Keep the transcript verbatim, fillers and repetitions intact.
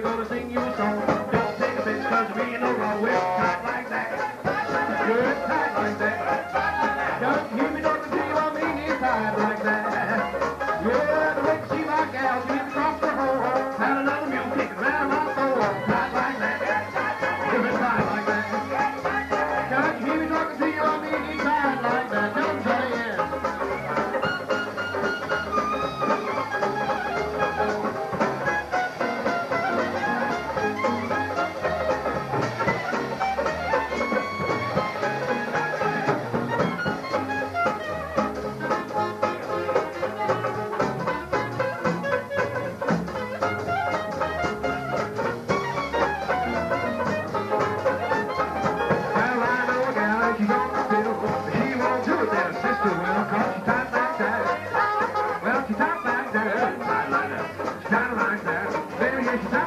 gonna sing you a song. Don't take offense, cause we ain't no wrong with tight like that. Good, tight like that. Don't hear me talking to you, I mean it's tight like that. Yeah, the way she my gal, she lives across the hole. Had another mule kicking round my soul. Tight like that. Give it tight like that. Don't you hear me talking to you, I mean it's tight like that. Tell them, Johnny, yeah. Well, she tight like that. She tight like that. Baby, yeah, she tight.